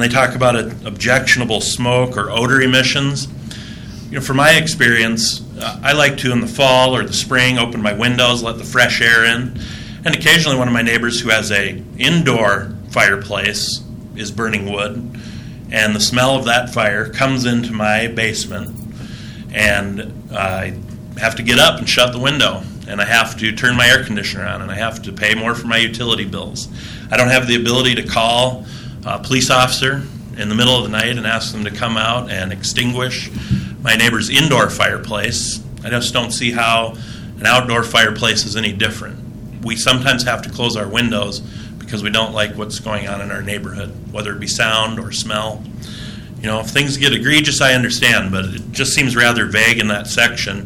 they talk about objectionable smoke or odor emissions. From my experience, I like to, in the fall or the spring, open my windows, let the fresh air in. And occasionally one of my neighbors who has a indoor fireplace is burning wood, and the smell of that fire comes into my basement, and I have to get up and shut the window, and I have to turn my air conditioner on, and I have to pay more for my utility bills. I don't have the ability to call a police officer in the middle of the night and ask them to come out and extinguish my neighbor's indoor fireplace. I just don't see how an outdoor fireplace is any different. We sometimes have to close our windows because we don't like what's going on in our neighborhood, whether it be sound or smell. If things get egregious, I understand, but it just seems rather vague in that section.